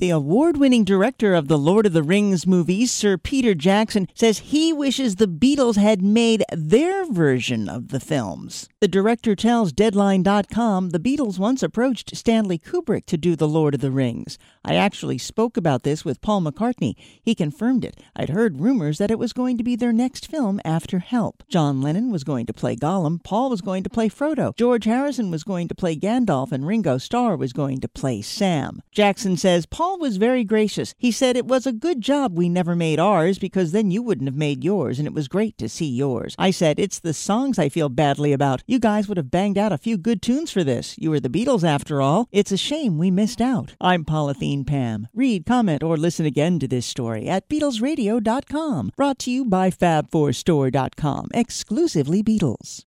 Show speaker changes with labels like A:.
A: The award-winning director of the Lord of the Rings movies, Sir Peter Jackson, says he wishes the Beatles had made their version of the films. The director tells Deadline.com the Beatles once approached Stanley Kubrick to do the Lord of the Rings. I actually spoke about this with Paul McCartney. He confirmed it. I'd heard rumors that it was going to be their next film after Help. John Lennon was going to play Gollum, Paul was going to play Frodo, George Harrison was going to play Gandalf, and Ringo Starr was going to play Sam. Jackson says Paul was very gracious. He said it was a good job we never made ours because then you wouldn't have made yours, and it was great to see yours. I said, it's the songs I feel badly about. You guys would have banged out a few good tunes for this. You were the Beatles after all. It's a shame we missed out. I'm Polythene Pam. Read, comment, or listen again to this story at BeatlesRadio.com. Brought to you by Fab4Store.com. Exclusively Beatles.